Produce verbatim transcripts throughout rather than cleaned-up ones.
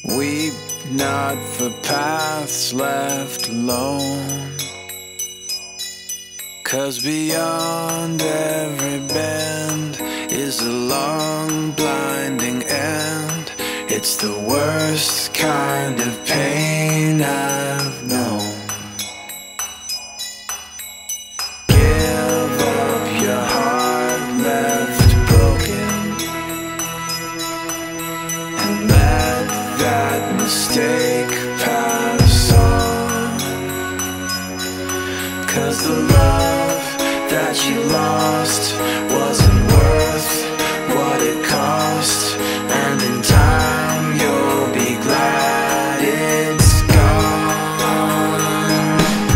Weep not for paths left alone, 'cause beyond every bend is a long blinding end. It's the worst kind of pain I've known. Give up your heart left broken, and let that mistake pass on. 'Cause the love that you lost wasn't worth what it cost, and in time you'll be glad it's gone.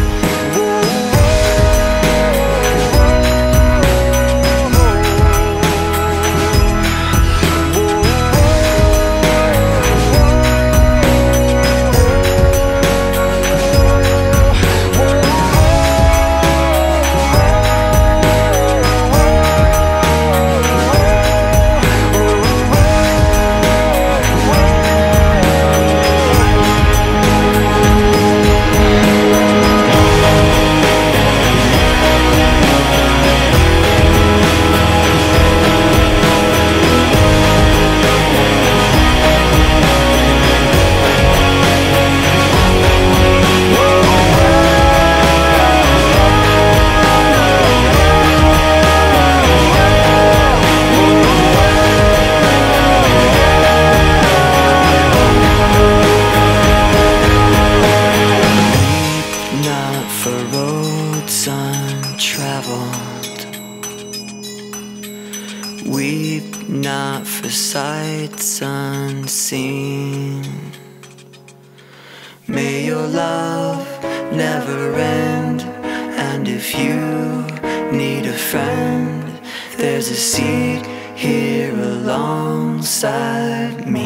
For roads untraveled, weep not for sights unseen. May your love never end, and if you need a friend, there's a seat here alongside me.